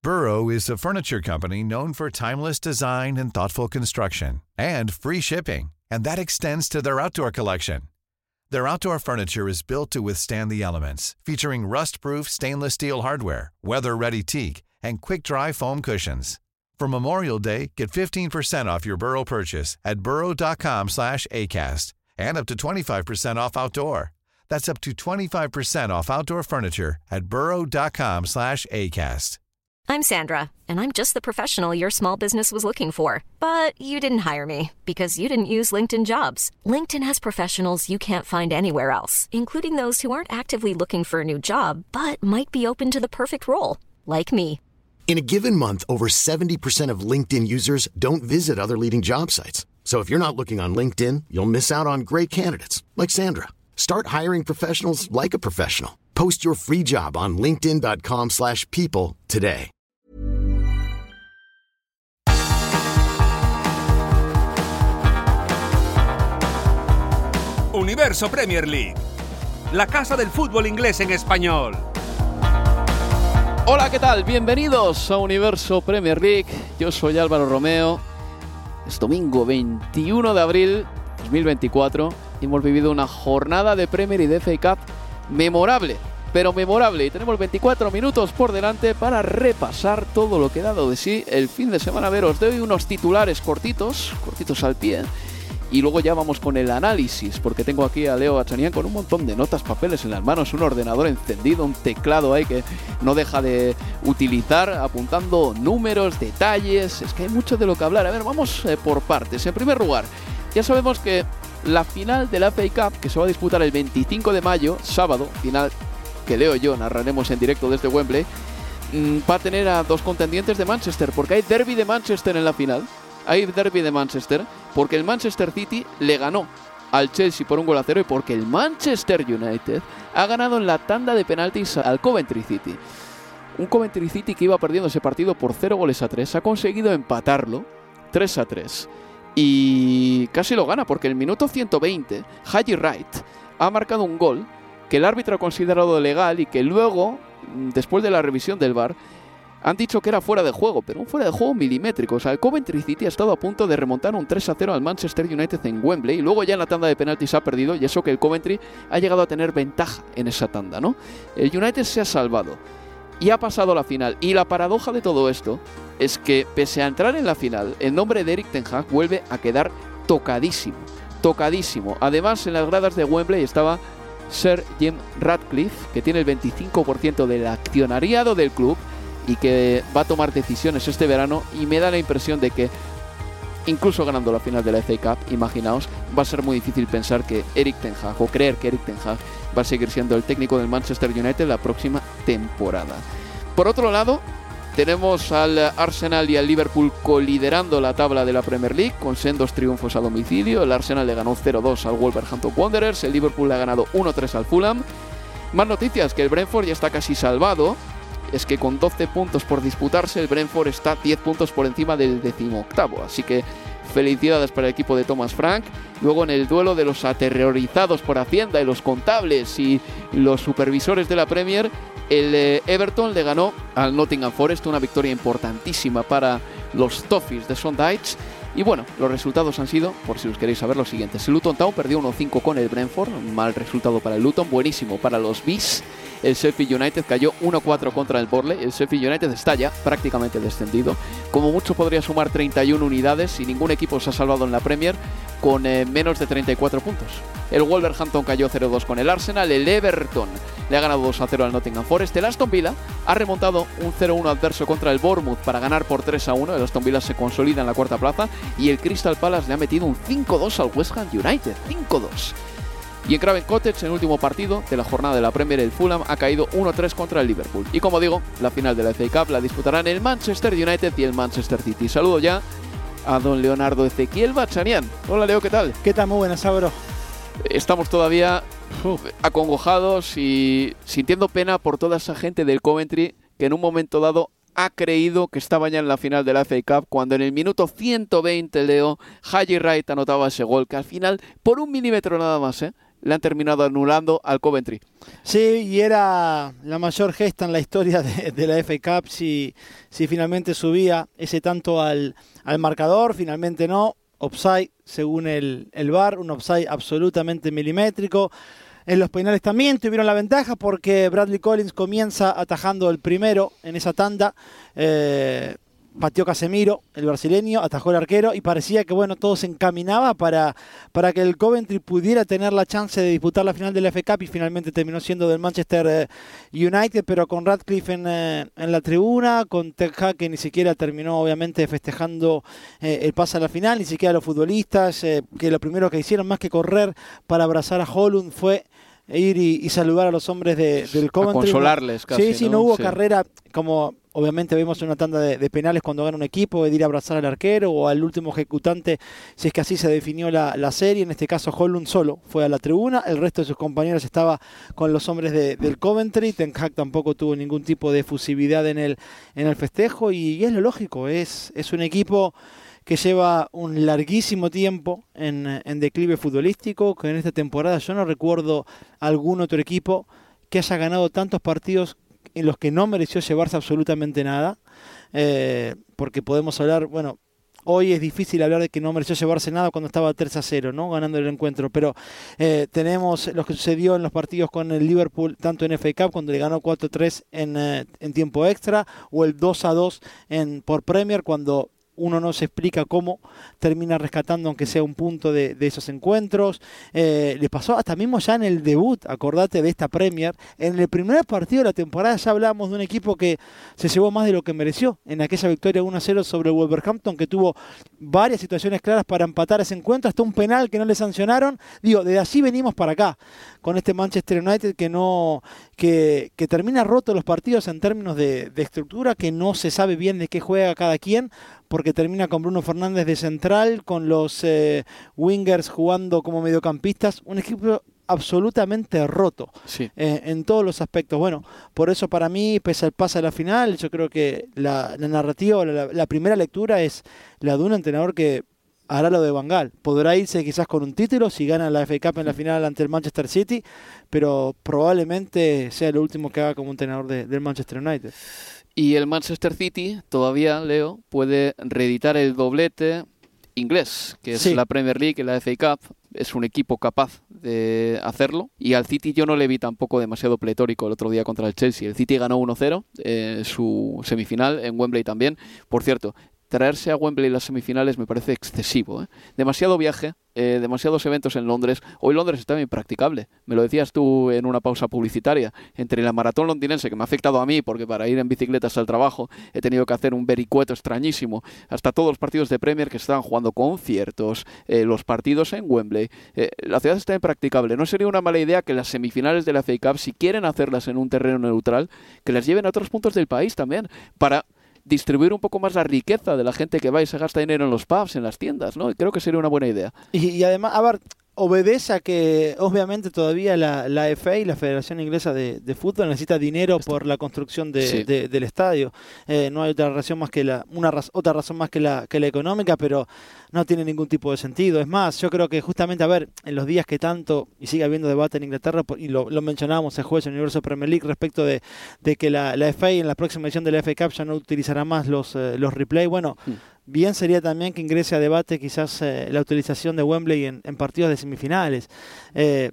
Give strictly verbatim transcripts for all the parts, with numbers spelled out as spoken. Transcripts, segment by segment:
Burrow is a furniture company known for timeless design and thoughtful construction, and free shipping, and that extends to their outdoor collection. Their outdoor furniture is built to withstand the elements, featuring rust-proof stainless steel hardware, weather-ready teak, and quick-dry foam cushions. For Memorial Day, get fifteen percent off your Burrow purchase at burrow.com slash ACAST and up to twenty-five percent off outdoor. That's up to twenty-five percent off outdoor furniture at burrow.com slash ACAST. I'm Sandra, and I'm just the professional your small business was looking for. But you didn't hire me because you didn't use LinkedIn Jobs. LinkedIn has professionals you can't find anywhere else, including those who aren't actively looking for a new job, but might be open to the perfect role, like me. In a given month, over seventy percent of LinkedIn users don't visit other leading job sites. So if you're not looking on LinkedIn, you'll miss out on great candidates like Sandra. Start hiring professionals like a professional. Post your free job on linkedin.com slash people today. Universo Premier League, la casa del fútbol inglés en español. Hola, ¿qué tal? Bienvenidos a Universo Premier League. Yo soy Álvaro Romeo. Es domingo veintiuno de abril dos mil veinticuatro y hemos vivido una jornada de Premier y de F A Cup memorable, pero memorable. Y tenemos veinticuatro minutos por delante para repasar todo lo que ha dado de sí el fin de semana. A ver, os doy unos titulares cortitos, cortitos al pie. Y luego ya vamos con el análisis, porque tengo aquí a Leo Achanian con un montón de notas, papeles en las manos, un ordenador encendido, un teclado ahí que no deja de utilizar, apuntando números, detalles. Es que hay mucho de lo que hablar. A ver, vamos eh, por partes. En primer lugar, ya sabemos que la final de la F A Cup, que se va a disputar el veinticinco de mayo, sábado, final que Leo y yo narraremos en directo desde Wembley, mmm, va a tener a dos contendientes de Manchester, porque hay derbi de Manchester en la final. Hay derbi de Manchester porque el Manchester City le ganó al Chelsea por un gol a cero y porque el Manchester United ha ganado en la tanda de penaltis al Coventry City. Un Coventry City que iba perdiendo ese partido por cero goles a tres, ha conseguido empatarlo tres a tres y casi lo gana porque en el minuto ciento veinte Haji Wright ha marcado un gol que el árbitro ha considerado legal y que luego, después de la revisión del V A R, han dicho que era fuera de juego, pero un fuera de juego milimétrico. O sea, el Coventry City ha estado a punto de remontar un tres a cero al Manchester United en Wembley y luego ya en la tanda de penaltis ha perdido, y eso que el Coventry ha llegado a tener ventaja en esa tanda, ¿no? El United se ha salvado y ha pasado a la final. Y la paradoja de todo esto es que, pese a entrar en la final, el nombre de Erik ten Hag vuelve a quedar tocadísimo, tocadísimo. Además, en las gradas de Wembley estaba Sir Jim Ratcliffe, que tiene el veinticinco por ciento del accionariado del club y que va a tomar decisiones este verano, y me da la impresión de que incluso ganando la final de la F A Cup, imaginaos, va a ser muy difícil pensar que Erik ten Hag, o creer que Erik ten Hag va a seguir siendo el técnico del Manchester United la próxima temporada. Por otro lado, tenemos al Arsenal y al Liverpool coliderando la tabla de la Premier League con sendos triunfos a domicilio. El Arsenal le ganó cero dos al Wolverhampton Wanderers, el Liverpool le ha ganado uno tres al Fulham. Más noticias, que el Brentford ya está casi salvado. Es que con doce puntos por disputarse, el Brentford está diez puntos por encima del decimoctavo. Así que felicidades para el equipo de Thomas Frank. Luego, en el duelo de los aterrorizados por Hacienda y los contables y los supervisores de la Premier, el eh, Everton le ganó al Nottingham Forest, una victoria importantísima para los Toffees de Sean Dyche. Y bueno, los resultados han sido, por si os queréis saber, los siguientes. El Luton Town perdió uno cinco con el Brentford, mal resultado para el Luton, buenísimo para los Bees. El Sheffield United cayó uno cuatro contra el Burnley. El Sheffield United está ya prácticamente descendido. Como mucho podría sumar treinta y una unidades y ningún equipo se ha salvado en la Premier con eh, menos de treinta y cuatro puntos. El Wolverhampton cayó cero dos con el Arsenal. El Everton le ha ganado dos a cero al Nottingham Forest. El Aston Villa ha remontado un cero uno adverso contra el Bournemouth para ganar por tres a uno. El Aston Villa se consolida en la cuarta plaza y el Crystal Palace le ha metido un cinco dos al West Ham United. cinco dos. Y en Craven Cottage, en el último partido de la jornada de la Premier, el Fulham ha caído uno tres contra el Liverpool. Y como digo, la final de la F A Cup la disputarán el Manchester United y el Manchester City. Saludo ya a don Leonardo Ezequiel Bachanian. Hola, Leo, ¿qué tal? ¿Qué tal? Muy buenas, Álvaro. Estamos todavía uf, acongojados y sintiendo pena por toda esa gente del Coventry que en un momento dado ha creído que estaba ya en la final de la F A Cup, cuando en el minuto ciento veinte, Leo, Haji Wright anotaba ese gol, que al final, por un milímetro nada más, ¿eh? le han terminado anulando al Coventry. Sí, y era la mayor gesta en la historia de, de la F A Cup si, si finalmente subía ese tanto al, al marcador. Finalmente no, offside según el, el V A R, un offside absolutamente milimétrico. En los penales también tuvieron la ventaja porque Bradley Collins comienza atajando el primero en esa tanda. Eh, pateó Casemiro, el brasileño, atajó el arquero y parecía que bueno, todo se encaminaba para, para que el Coventry pudiera tener la chance de disputar la final de la F A Cup y finalmente terminó siendo del Manchester eh, United, pero con Radcliffe en, eh, en la tribuna, con Ten Hag que ni siquiera terminó obviamente festejando eh, el pase a la final, ni siquiera los futbolistas, eh, que lo primero que hicieron más que correr para abrazar a Højlund fue ir y, y saludar a los hombres de, del Coventry. A consolarles casi, Sí, sí, no, no hubo sí. carrera como... Obviamente vemos una tanda de, de penales cuando gana un equipo, de ir a abrazar al arquero o al último ejecutante, si es que así se definió la, la serie. En este caso Højlund solo fue a la tribuna, el resto de sus compañeros estaba con los hombres de, del Coventry. Ten Hag tampoco tuvo ningún tipo de efusividad en el, en el festejo y, y es lo lógico, es, es un equipo que lleva un larguísimo tiempo en, en declive futbolístico, que en esta temporada yo no recuerdo algún otro equipo que haya ganado tantos partidos en los que no mereció llevarse absolutamente nada, eh, porque podemos hablar, bueno, hoy es difícil hablar de que no mereció llevarse nada cuando estaba tres a cero, ¿no? Ganando el encuentro, pero eh, tenemos lo que sucedió en los partidos con el Liverpool, tanto en F A Cup, cuando le ganó cuatro tres en, eh, en tiempo extra, o el dos a dos en, por Premier, cuando uno no se explica cómo termina rescatando aunque sea un punto de, de esos encuentros. Eh, le pasó hasta mismo ya en el debut, acordate de esta Premier, en el primer partido de la temporada ya hablábamos de un equipo que se llevó más de lo que mereció en aquella victoria uno a cero sobre Wolverhampton, que tuvo varias situaciones claras para empatar ese encuentro, hasta un penal que no le sancionaron. Digo, desde allí venimos para acá con este Manchester United que no que, que termina roto los partidos en términos de, de estructura, que no se sabe bien de qué juega cada quien, porque termina con Bruno Fernández de central, con los eh, wingers jugando como mediocampistas, un equipo absolutamente roto, sí. eh, en todos los aspectos. Bueno, por eso para mí, pese al pase a la final, yo creo que la, la narrativa, la, la primera lectura es la de un entrenador que hará lo de Van Gaal. Podrá irse quizás con un título si gana la F A Cup en la final ante el Manchester City, pero probablemente sea lo último que haga como entrenador de, del Manchester United. Y el Manchester City todavía, Leo, puede reeditar el doblete inglés, que es sí. la Premier League y la F A Cup. Es un equipo capaz de hacerlo. Y al City yo no le vi tampoco demasiado pletórico el otro día contra el Chelsea. El City ganó uno cero, eh, su semifinal en Wembley también. Por cierto, traerse a Wembley las semifinales me parece excesivo, ¿eh? Demasiado viaje, eh, demasiados eventos en Londres. Hoy Londres está impracticable. Me lo decías tú en una pausa publicitaria. Entre la maratón londinense, que me ha afectado a mí, porque para ir en bicicletas al trabajo he tenido que hacer un vericueto extrañísimo, hasta todos los partidos de Premier que estaban jugando conciertos, eh, los partidos en Wembley. Eh, la ciudad está impracticable. No sería una mala idea que las semifinales de la F A Cup, si quieren hacerlas en un terreno neutral, que las lleven a otros puntos del país también, para distribuir un poco más la riqueza de la gente que va y se gasta dinero en los pubs, en las tiendas, ¿no? Y creo que sería una buena idea. Y, y además, a ver, obedece a que obviamente todavía la, la F A y la Federación Inglesa de, de Fútbol necesita dinero por la construcción de, sí. de, del estadio. Eh, no hay otra razón más que la una raz, otra razón más que la que la económica, pero no tiene ningún tipo de sentido. Es más, yo creo que justamente, a ver, en los días que tanto, y sigue habiendo debate en Inglaterra, y lo, lo mencionábamos el jueves en el Universo Premier League respecto de, de que la, la F A en la próxima edición de la F A Cup ya no utilizará más los, eh, los replay. Bueno, mm. bien sería también que ingrese a debate quizás eh, la utilización de Wembley en, en partidos de semifinales. Eh,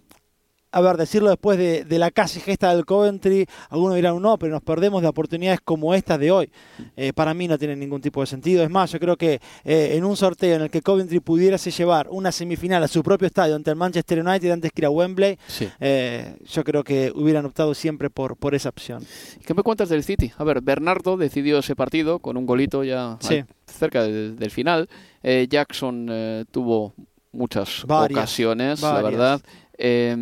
a ver, decirlo después de, de la casi gesta del Coventry, algunos dirán no, pero nos perdemos de oportunidades como esta de hoy. Eh, para mí no tiene ningún tipo de sentido. Es más, yo creo que eh, en un sorteo en el que Coventry pudiese llevar una semifinal a su propio estadio ante el Manchester United antes que ir a Wembley, sí. eh, yo creo que hubieran optado siempre por, por esa opción. ¿Qué me cuentas del City? A ver, Bernardo decidió ese partido con un golito ya sí. al, cerca de, del final. Eh, Jackson eh, tuvo muchas varias, ocasiones, varias. la verdad. Eh,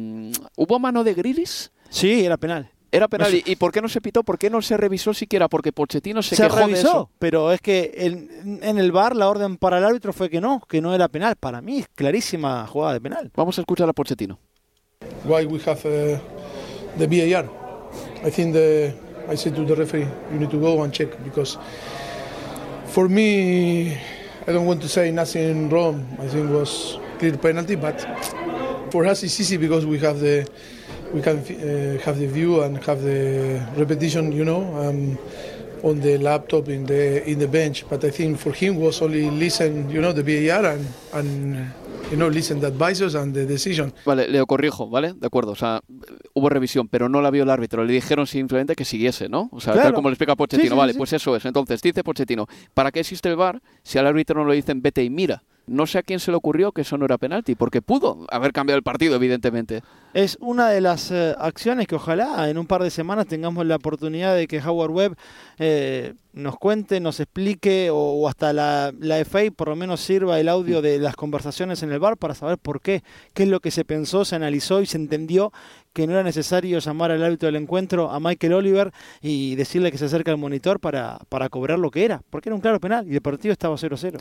¿Hubo mano de Grealish? Sí, era penal. Era penal. ¿Y, ¿Y por qué no se pitó? ¿Por qué no se revisó siquiera? Porque Pochettino se, se quejó revisó, de eso. Pero es que en, en el V A R la orden para el árbitro fue que no, que no era penal. Para mí es clarísima jugada de penal. Vamos a escuchar a Pochettino. Why we have uh, the V A R? I think the I said to the referee, you need to go and check, because for me, I don't want to say nothing wrong. I think it was clear penalty, but For us, it's easy because we have the we can uh, have the view and have the repetition, you know, um, on the laptop in the in the bench. But I think for him was only listen, you know, the V A R and and you know, listen the advisors and the decision. Vale, Leo, corrijo, ¿vale? De acuerdo, o sea, hubo revisión, pero no la vio el árbitro. Le dijeron simplemente que siguiese, ¿no? O sea, claro. Tal como le explica Pochettino. Sí, sí, vale, sí. pues eso es. Entonces, dice Pochettino, ¿para qué existe el V A R si al árbitro no le dicen vete y mira? No sé a quién se le ocurrió que eso no era penalti, porque pudo haber cambiado el partido, evidentemente. Es una de las eh, acciones que ojalá en un par de semanas tengamos la oportunidad de que Howard Webb eh, nos cuente, nos explique, o, o hasta la, la F A por lo menos sirva el audio de las conversaciones en el V A R para saber por qué, qué es lo que se pensó, se analizó y se entendió que no era necesario llamar al árbitro del encuentro, a Michael Oliver, y decirle que se acerque al monitor para, para cobrar lo que era, porque era un claro penal y el partido estaba cero cero.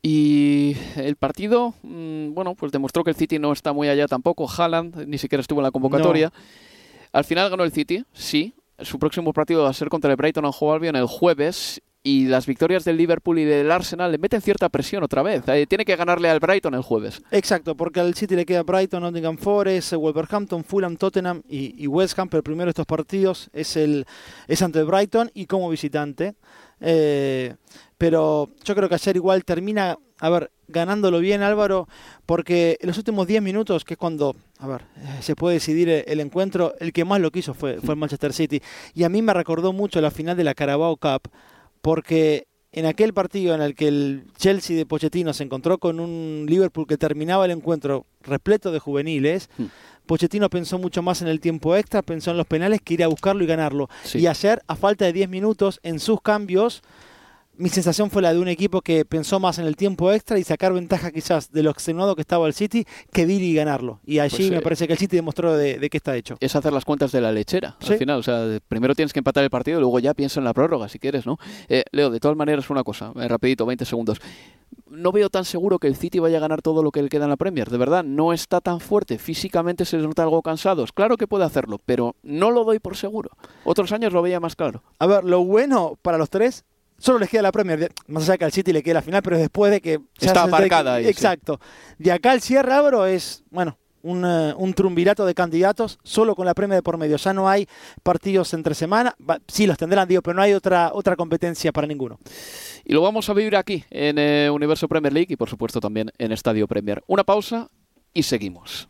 Y el partido, mmm, bueno, pues demostró que el City no está muy allá tampoco. Haaland ni siquiera estuvo en la convocatoria. No. Al final ganó el City, sí. Su próximo partido va a ser contra el Brighton and Hove Albion el jueves. Y las victorias del Liverpool y del Arsenal le meten cierta presión otra vez. Eh, tiene que ganarle al Brighton el jueves. Exacto, porque al City le queda Brighton, Nottingham Forest, Wolverhampton, Fulham, Tottenham y, y West Ham. Pero el primero de estos partidos es, el, es ante el Brighton y como visitante. Eh, pero yo creo que ayer igual termina, a ver, ganándolo bien Álvaro, porque en los últimos diez minutos, que es cuando, a ver, se puede decidir el, el encuentro, el que más lo quiso fue, fue el Manchester City. Y a mí me recordó mucho la final de la Carabao Cup, porque en aquel partido en el que el Chelsea de Pochettino se encontró con un Liverpool que terminaba el encuentro repleto de juveniles, mm. Pochettino pensó mucho más en el tiempo extra, pensó en los penales que ir a buscarlo y ganarlo. Sí. Y ayer, a falta de diez minutos, en sus cambios, mi sensación fue la de un equipo que pensó más en el tiempo extra y sacar ventaja quizás de lo extenuado que estaba el City que de ir y ganarlo. Y allí pues, me eh, parece que el City demostró de, de qué está hecho. Es hacer las cuentas de la lechera, ¿sí? Al final. O sea, primero tienes que empatar el partido y luego ya piensa en la prórroga, si quieres, ¿no? Eh, Leo, de todas maneras, una cosa, eh, rapidito, veinte segundos. No veo tan seguro que el City vaya a ganar todo lo que le queda en la Premier. De verdad, no está tan fuerte. Físicamente se les nota algo cansados. Claro que puede hacerlo, pero no lo doy por seguro. Otros años lo veía más claro. A ver, lo bueno para los tres... Solo les queda la Premier, más allá que al City le queda la final, pero es después de que... Está aparcada ahí. Exacto. Sí. De acá al cierre, Álvaro, es, bueno, un, uh, un triunvirato de candidatos, solo con la Premier de por medio. Ya no hay partidos entre semana, sí los tendrán, digo, pero no hay otra, otra competencia para ninguno. Y lo vamos a vivir aquí, en eh, Universo Premier League y, por supuesto, también en Estadio Premier. Una pausa y seguimos.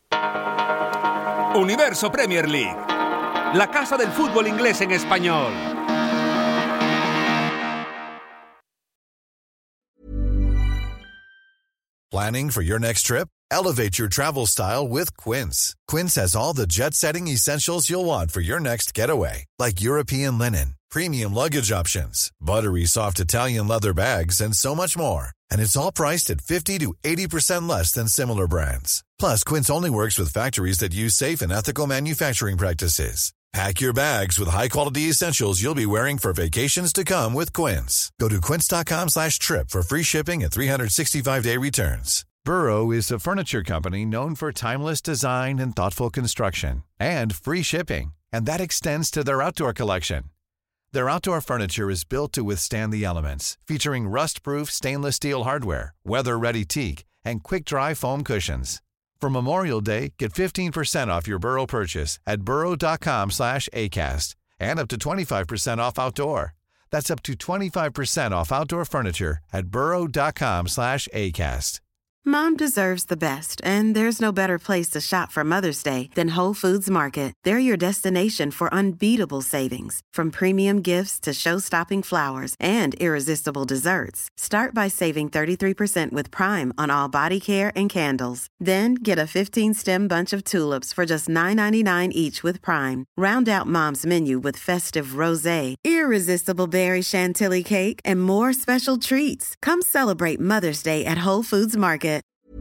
Universo Premier League, la casa del fútbol inglés en español. Planning for your next trip? Elevate your travel style with Quince. Quince has all the jet-setting essentials you'll want for your next getaway, like European linen, premium luggage options, buttery soft Italian leather bags, and so much more. And it's all priced at fifty to eighty percent less than similar brands. Plus, Quince only works with factories that use safe and ethical manufacturing practices. Pack your bags with high-quality essentials you'll be wearing for vacations to come with Quince. Go to quince.com slash trip for free shipping and three sixty-five day returns. Burrow is a furniture company known for timeless design and thoughtful construction, and free shipping, and that extends to their outdoor collection. Their outdoor furniture is built to withstand the elements, featuring rust-proof stainless steel hardware, weather-ready teak, and quick-dry foam cushions. For Memorial Day, get fifteen percent off your Burrow purchase at burrow.com slash ACAST and up to twenty-five percent off outdoor. That's up to twenty-five percent off outdoor furniture at burrow.com slash ACAST. Mom deserves the best, and there's no better place to shop for Mother's Day than Whole Foods Market. They're your destination for unbeatable savings, from premium gifts to show-stopping flowers and irresistible desserts. Start by saving thirty-three percent with Prime on all body care and candles. Then get a fifteen-stem bunch of tulips for just nine ninety-nine each with Prime. Round out Mom's menu with festive rosé, irresistible berry chantilly cake, and more special treats. Come celebrate Mother's Day at Whole Foods Market.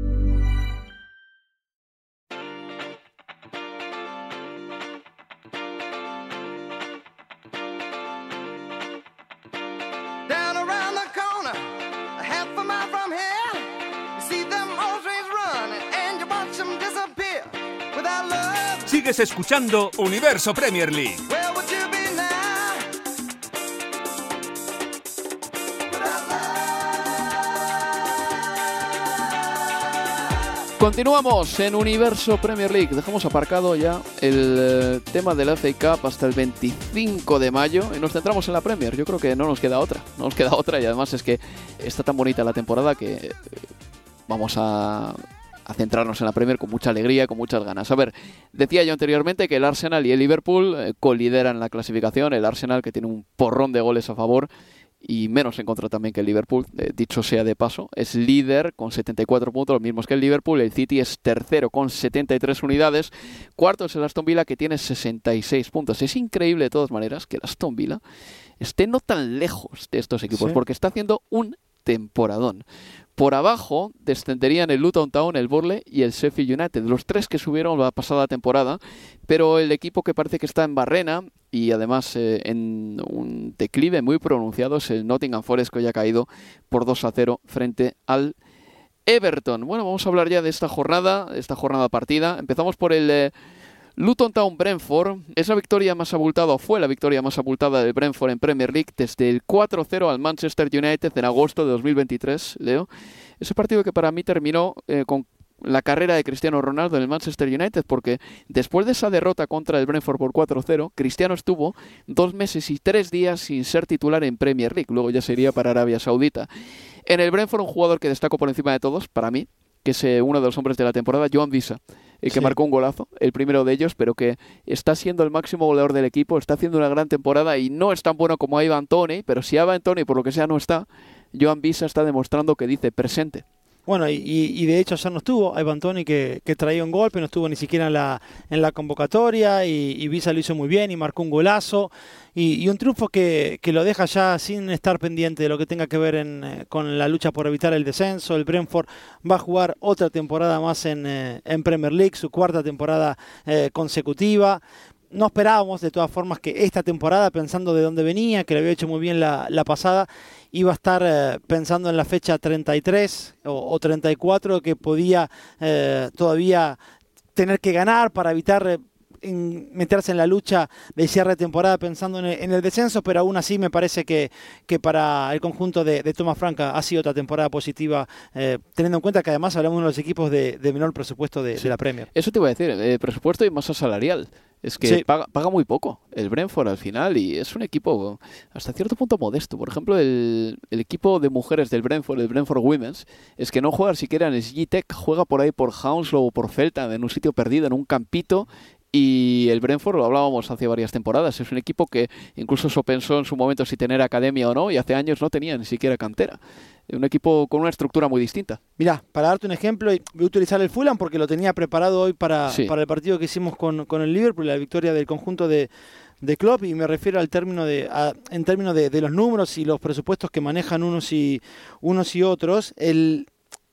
Sigues escuchando Universo Premier League. Continuamos en Universo Premier League. Dejamos aparcado ya el eh, tema de la F A Cup hasta el veinticinco de mayo y nos centramos en la Premier. Yo creo que no nos queda otra, no nos queda otra y además es que está tan bonita la temporada que eh, vamos a, a centrarnos en la Premier con mucha alegría, con muchas ganas. A ver, decía yo anteriormente que el Arsenal y el Liverpool eh, colideran la clasificación. El Arsenal, que tiene un porrón de goles a favor y menos en contra también que el Liverpool, eh, dicho sea de paso, es líder con setenta y cuatro puntos, los mismos que el Liverpool. El City es tercero con setenta y tres unidades, cuarto es el Aston Villa, que tiene sesenta y seis puntos. Es increíble de todas maneras que el Aston Villa esté no tan lejos de estos equipos, sí, porque está haciendo un temporadón. Por abajo descenderían el Luton Town, el Burnley y el Sheffield United, los tres que subieron la pasada temporada, pero el equipo que parece que está en barrena y además eh, en un declive muy pronunciado es el Nottingham Forest, que hoy ha caído por dos a cero frente al Everton. Bueno, vamos a hablar ya de esta jornada, esta jornada partida. Empezamos por el eh, Luton Town Brentford. Es la victoria más abultada, o fue la victoria más abultada del Brentford en Premier League desde el cuatro cero al Manchester United en agosto de dos mil veintitrés, Leo. Ese partido que para mí terminó eh, con la carrera de Cristiano Ronaldo en el Manchester United, porque después de esa derrota contra el Brentford por cuatro cero, Cristiano estuvo dos meses y tres días sin ser titular en Premier League. Luego ya sería para Arabia Saudita. En el Brentford, un jugador que destacó por encima de todos, para mí, que es eh, uno de los hombres de la temporada, Joan Visa, el que sí. marcó un golazo, el primero de ellos, pero que está siendo el máximo goleador del equipo, está haciendo una gran temporada y no es tan bueno como Ivan Toney, pero si Ivan Toney por lo que sea no está, Joan Visa está demostrando que dice presente. Bueno, y, y de hecho ayer no estuvo Ivan Toney, que, que traía un golpe, no estuvo ni siquiera en la, en la convocatoria, y, y Visa lo hizo muy bien y marcó un golazo, y, y un triunfo que, que lo deja ya sin estar pendiente de lo que tenga que ver en, eh, con la lucha por evitar el descenso. El Brentford va a jugar otra temporada más en, eh, en Premier League, su cuarta temporada eh, consecutiva. No esperábamos de todas formas que esta temporada, pensando de dónde venía, que lo había hecho muy bien la, la pasada, iba a estar eh, pensando en la fecha treinta y tres o, o treinta y cuatro, que podía eh, todavía tener que ganar para evitar eh, en meterse en la lucha de cierre de temporada pensando en el, en el descenso, pero aún así me parece que, que para el conjunto de, de Thomas Frank ha sido otra temporada positiva, eh, teniendo en cuenta que además hablamos de uno de los equipos de, de menor presupuesto de, sí. de la Premier. Eso te iba a decir, eh, presupuesto y masa salarial. Es que sí. paga, paga muy poco el Brentford al final, y es un equipo hasta cierto punto modesto. Por ejemplo, el, el equipo de mujeres del Brentford, el Brentford Women's, es que no juega siquiera en G-Tech, juega por ahí por Hounslow o por Feltham, en un sitio perdido, en un campito. Y el Brentford, lo hablábamos hace varias temporadas, es un equipo que incluso se pensó en su momento si tener academia o no, y hace años no tenía ni siquiera cantera. Un equipo con una estructura muy distinta. Mirá, para darte un ejemplo, voy a utilizar el Fulham porque lo tenía preparado hoy para, sí. para el partido que hicimos con, con el Liverpool, la victoria del conjunto de, de Klopp, y me refiero al término de, a, en términos de, de los números y los presupuestos que manejan unos y, unos y otros. El,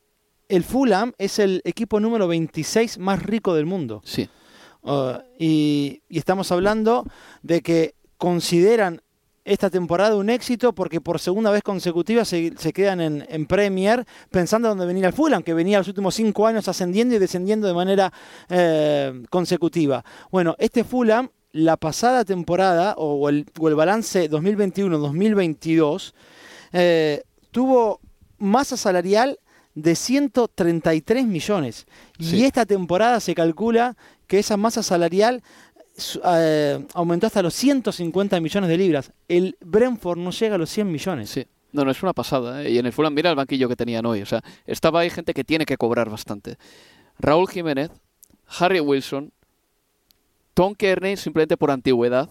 el Fulham es el equipo número veintiséis más rico del mundo. Sí. Uh, y, y estamos hablando de que consideran esta temporada un éxito porque por segunda vez consecutiva se, se quedan en, en Premier, pensando dónde venía el Fulham, que venía los últimos cinco años ascendiendo y descendiendo de manera eh, consecutiva. Bueno, este Fulham, la pasada temporada, o el, o el balance dos mil veintiuno dos mil veintidós, eh, tuvo masa salarial de ciento treinta y tres millones. Sí. Y esta temporada se calcula que esa masa salarial eh, aumentó hasta los ciento cincuenta millones de libras. El Brentford no llega a los cien millones. Sí. No, no, es una pasada, ¿eh? Y en el Fulham, mira el banquillo que tenían hoy. O sea, estaba ahí gente que tiene que cobrar bastante. Raúl Jiménez, Harry Wilson, Tom Kearney, simplemente por antigüedad,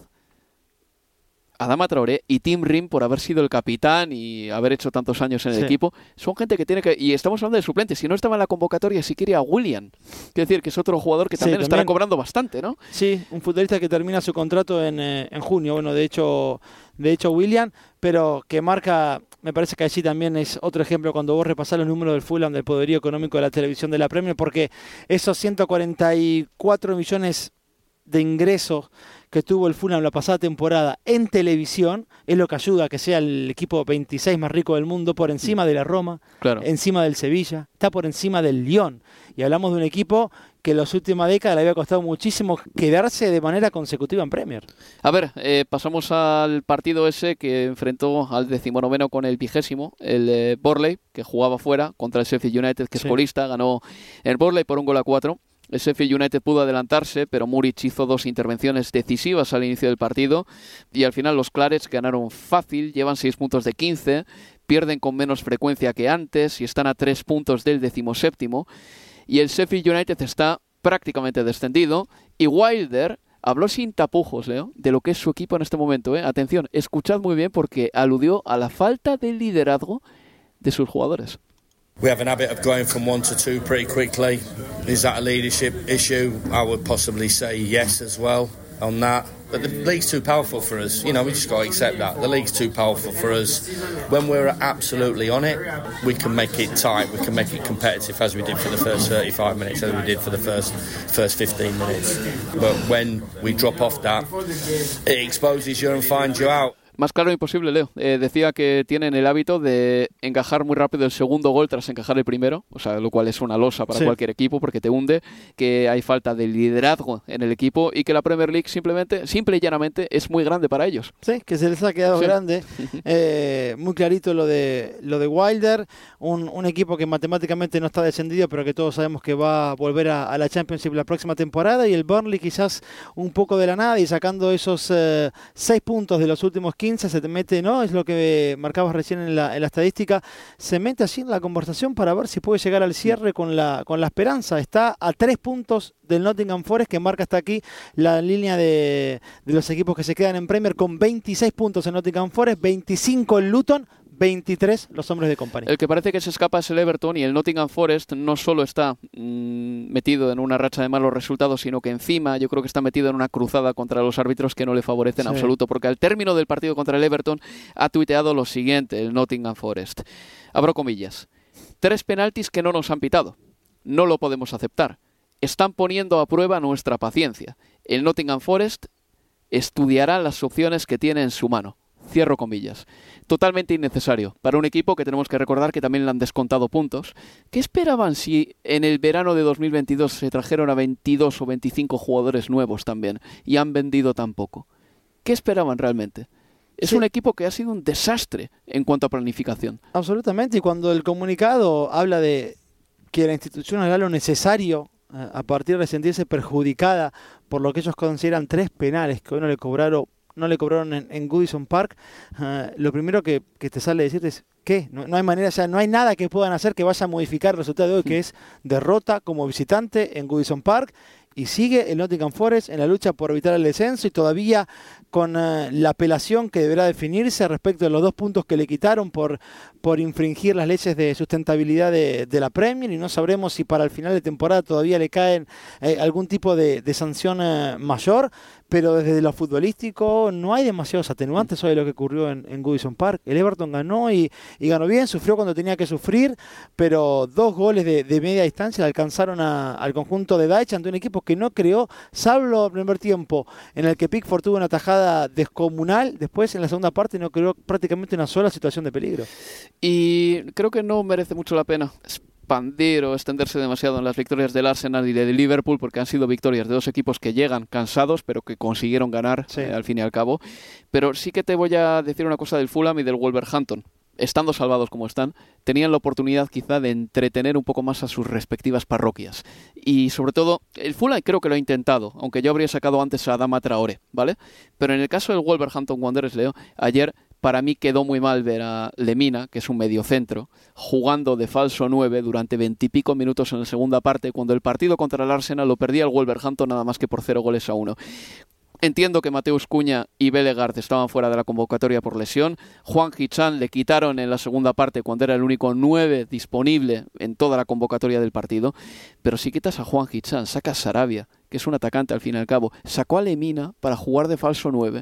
Adama Traoré y Tim Rim por haber sido el capitán y haber hecho tantos años en el sí. equipo. Son gente que tiene que... Y estamos hablando de suplentes. Si no estaba en la convocatoria, si quería William. Quiere decir que es otro jugador que también, sí, también estará cobrando bastante, ¿no? Sí, un futbolista que termina su contrato en, eh, en junio. Bueno, de hecho, de hecho William, pero que marca... Me parece que allí también es otro ejemplo cuando vos repasás los números del Fulham, del poderío económico de la televisión de la Premier, porque esos ciento cuarenta y cuatro millones de ingresos que tuvo el Fulham la pasada temporada en televisión es lo que ayuda a que sea el equipo veintiséis más rico del mundo, por encima de la Roma, claro. encima del Sevilla, está por encima del Lyon. Y hablamos de un equipo que en las últimas décadas le había costado muchísimo quedarse de manera consecutiva en Premier. A ver, eh, pasamos al partido ese que enfrentó al decimonoveno con el vigésimo, el eh, Burnley, que jugaba fuera contra el Sheffield United, que sí. es colista, ganó el Burnley por un gol a cuatro. El Sheffield United pudo adelantarse, pero Muric hizo dos intervenciones decisivas al inicio del partido y al final los Clarets ganaron fácil, llevan seis puntos de quince, pierden con menos frecuencia que antes y están a tres puntos del decimoséptimo. Y el Sheffield United está prácticamente descendido y Wilder habló sin tapujos, Leo, de lo que es su equipo en este momento. ¿eh? Atención, escuchad muy bien porque aludió a la falta de liderazgo de sus jugadores. We have an habit of going from one to two pretty quickly. Is that a leadership issue? I would possibly say yes as well on that. But the league's too powerful for us. You know, we just got to accept that. The league's too powerful for us. When we're absolutely on it, we can make it tight. We can make it competitive as we did for the first thirty-five minutes, as we did for the first first fifteen minutes. But when we drop off that, it exposes you and finds you out. Más claro imposible, Leo. Eh, decía que tienen el hábito de encajar muy rápido el segundo gol tras encajar el primero, o sea, lo cual es una losa para sí. cualquier equipo porque te hunde, que hay falta de liderazgo en el equipo y que la Premier League simplemente, simple y llanamente, es muy grande para ellos. Sí, que se les ha quedado sí. grande. Eh, muy clarito lo de lo de Wilder, un, un equipo que matemáticamente no está descendido, pero que todos sabemos que va a volver a, a la Championship la próxima temporada, y el Burnley quizás un poco de la nada y sacando esos eh, seis puntos de los últimos quince se te mete, ¿no? Es lo que marcabas recién en la, en la estadística, se mete así en la conversación para ver si puede llegar al cierre con la, con la esperanza. Está a tres puntos del Nottingham Forest, que marca hasta aquí la línea de, de los equipos que se quedan en Premier, con veintiséis puntos en Nottingham Forest, veinticinco en Luton, veintitrés los hombres de Kompany. El que parece que se escapa es el Everton, y el Nottingham Forest no solo está mmm, metido en una racha de malos resultados, sino que encima yo creo que está metido en una cruzada contra los árbitros que no le favorecen sí. en absoluto, porque al término del partido contra el Everton ha tuiteado lo siguiente el Nottingham Forest. Abro comillas. Tres penaltis que no nos han pitado. No lo podemos aceptar. Están poniendo a prueba nuestra paciencia. El Nottingham Forest estudiará las opciones que tiene en su mano. Cierro comillas. Totalmente innecesario para un equipo que tenemos que recordar que también le han descontado puntos. ¿Qué esperaban si en el verano de dos mil veintidós se trajeron a veintidós o veinticinco jugadores nuevos también y han vendido tan poco? ¿Qué esperaban realmente? Es sí. un equipo que ha sido un desastre en cuanto a planificación. Absolutamente, y cuando el comunicado habla de que la institución hará lo necesario a partir de sentirse perjudicada por lo que ellos consideran tres penales que hoy no le cobraron no le cobraron en, en Goodison Park, uh, lo primero que, que te sale a decirte es ¿qué? No, no hay manera, o sea, no hay nada que puedan hacer que vaya a modificar el resultado de hoy, que es derrota como visitante en Goodison Park, y sigue el Nottingham Forest en la lucha por evitar el descenso y todavía con uh, la apelación que deberá definirse respecto de los dos puntos que le quitaron por, por infringir las leyes de sustentabilidad de, de la Premier, y no sabremos si para el final de temporada todavía le caen eh, algún tipo de, de sanción eh, mayor, pero desde lo futbolístico no hay demasiados atenuantes sobre lo que ocurrió en, en Goodison Park. El Everton ganó y, y ganó bien, sufrió cuando tenía que sufrir, pero dos goles de, de media distancia le alcanzaron a, al conjunto de Dyche ante un equipo que no creó, salvo el primer tiempo en el que Pickford tuvo una tajada descomunal, después en la segunda parte no creó prácticamente una sola situación de peligro. Y creo que no merece mucho la pena expandir o extenderse demasiado en las victorias del Arsenal y del Liverpool, porque han sido victorias de dos equipos que llegan cansados pero que consiguieron ganar sí. eh, al fin y al cabo. Pero sí que te voy a decir una cosa del Fulham y del Wolverhampton. Estando salvados como están, tenían la oportunidad quizá de entretener un poco más a sus respectivas parroquias. Y sobre todo, el Fulham creo que lo ha intentado, aunque yo habría sacado antes a Adama Traoré, ¿vale? Pero en el caso del Wolverhampton Wanderers, Leo, ayer para mí quedó muy mal ver a Lemina, que es un mediocentro, jugando de falso nueve durante veintipico minutos en la segunda parte, cuando el partido contra el Arsenal lo perdía el Wolverhampton nada más que por cero goles a uno. Entiendo que Mateus Cunha y Bellegarde estaban fuera de la convocatoria por lesión. Juan Hichan le quitaron en la segunda parte cuando era el único nueve disponible en toda la convocatoria del partido. Pero si quitas a Juan Hichan, sacas a Sarabia, que es un atacante al fin y al cabo, sacó a Lemina para jugar de falso nueve.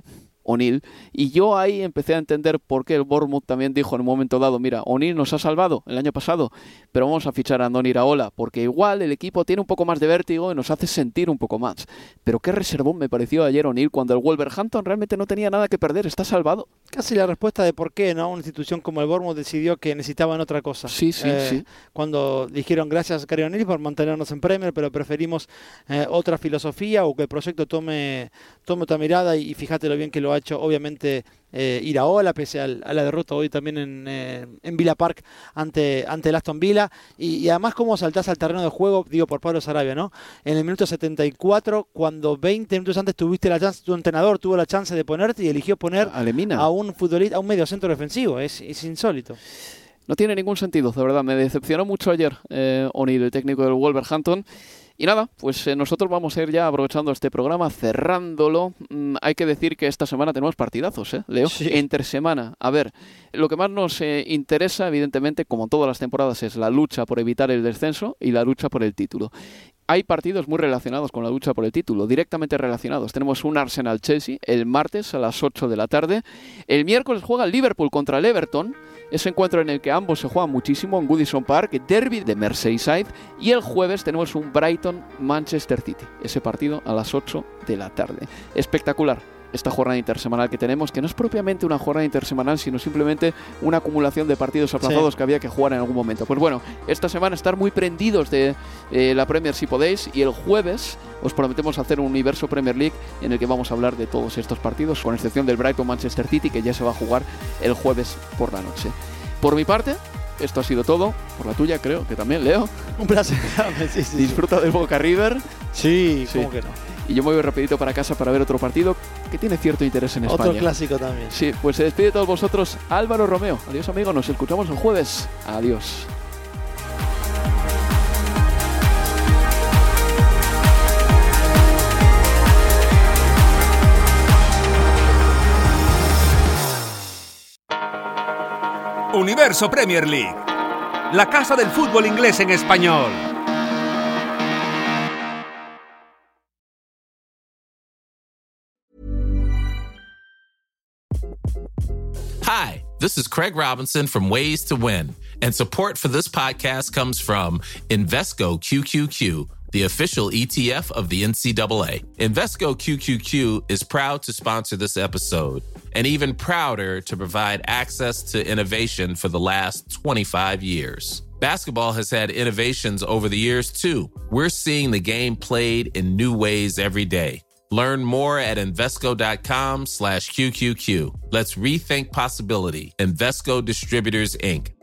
O'Neill. Y yo ahí empecé a entender por qué el Bournemouth también dijo en un momento dado, mira, O'Neill nos ha salvado el año pasado, pero vamos a fichar a Andoni Iraola, porque igual el equipo tiene un poco más de vértigo y nos hace sentir un poco más. Pero qué reservón me pareció ayer O'Neill cuando el Wolverhampton realmente no tenía nada que perder, está salvado. Casi la respuesta de por qué, ¿no? Una institución como el Bournemouth decidió que necesitaban otra cosa. Sí, sí, eh, sí. Cuando dijeron gracias Gary O'Neill por mantenernos en Premier, pero preferimos eh, otra filosofía o que el proyecto tome, tome otra mirada y, y fíjate lo bien que lo ha hecho, obviamente, eh, Iraola, pese al, a la derrota hoy también en, eh, en Villa Park ante, ante el Aston Villa. Y, y además cómo saltás al terreno de juego, digo, por Pablo Sarabia, ¿no? En el minuto setenta y cuatro, cuando veinte minutos antes tuviste la chance, tu entrenador tuvo la chance de ponerte y eligió poner a, Lemina. a un futbolista, a un medio centro defensivo. Es, es insólito. No tiene ningún sentido, de verdad. Me decepcionó mucho ayer eh, O'Neill, el técnico del Wolverhampton. Y nada, pues eh, nosotros vamos a ir ya aprovechando este programa, cerrándolo. Mm, hay que decir que esta semana tenemos partidazos, ¿eh, Leo? Sí. Entre semana. A ver, lo que más nos eh, interesa, evidentemente, como todas las temporadas, es la lucha por evitar el descenso y la lucha por el título. Hay partidos muy relacionados con la lucha por el título, directamente relacionados. Tenemos un Arsenal-Chelsea el martes a las ocho de la tarde. El miércoles juega el Liverpool contra el Everton. Ese encuentro en el que ambos se juegan muchísimo en Goodison Park, derby de Merseyside. Y el jueves tenemos un Brighton-Manchester City. Ese partido a las ocho de la tarde. Espectacular esta jornada intersemanal que tenemos, que no es propiamente una jornada intersemanal, sino simplemente una acumulación de partidos aplazados sí. que había que jugar en algún momento. Pues bueno, esta semana estar muy prendidos de eh, la Premier si podéis, y el jueves os prometemos hacer un universo Premier League en el que vamos a hablar de todos estos partidos, con excepción del Brighton-Manchester City, que ya se va a jugar el jueves por la noche. Por mi parte, esto ha sido todo. Por la tuya, creo que también, Leo. Un placer. sí, sí, Disfruta sí. del Boca River. Sí, sí, ¿cómo que no? Y yo me voy rapidito para casa para ver otro partido que tiene cierto interés en España. Otro clásico también. Sí, pues se despide de todos vosotros Álvaro Romeo. Adiós, amigos, nos escuchamos el jueves. Adiós. Universo Premier League, la casa del fútbol inglés en español. Hi, this is Craig Robinson from Ways to Win, and support for this podcast comes from Invesco Q Q Q, the official E T F of the N C double A. Invesco Q Q Q is proud to sponsor this episode, and even prouder to provide access to innovation for the last twenty-five years. Basketball has had innovations over the years, too. We're seeing the game played in new ways every day. Learn more at Invesco.com slash QQQ. Let's rethink possibility. Invesco Distributors, Incorporated.